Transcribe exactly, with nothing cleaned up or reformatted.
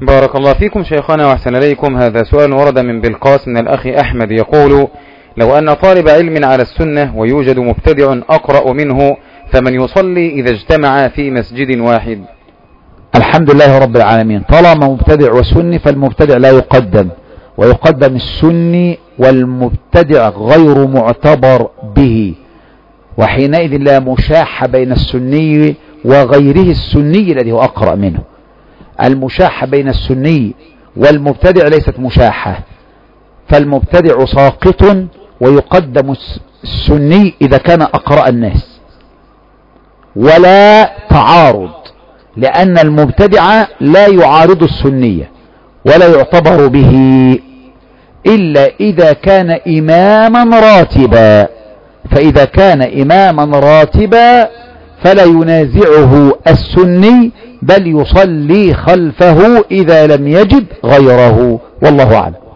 بارك الله فيكم شيخنا وأحسن إليكم. هذا سؤال ورد من بلقاس من الأخ أحمد يقول: لو أن طالب علم على السنة ويوجد مبتدع أقرأ منه فمن يصلي إذا اجتمع في مسجد واحد؟ الحمد لله رب العالمين. طالما مبتدع وسني فالمبتدع لا يقدم، ويقدم السني، والمبتدع غير معتبر به، وحينئذ لا مشاحة بين السني وغيره السني الذي هو أقرأ منه. المشاحة بين السني والمبتدع ليست مشاحة، فالمبتدع ساقط ويقدم السني إذا كان أقرأ الناس، ولا تعارض، لأن المبتدع لا يعارض السنية ولا يعتبر به إلا إذا كان إماما راتبا، فإذا كان إماما راتبا فلا ينازعه السني بل يصلي خلفه إذا لم يجد غيره، والله أعلم.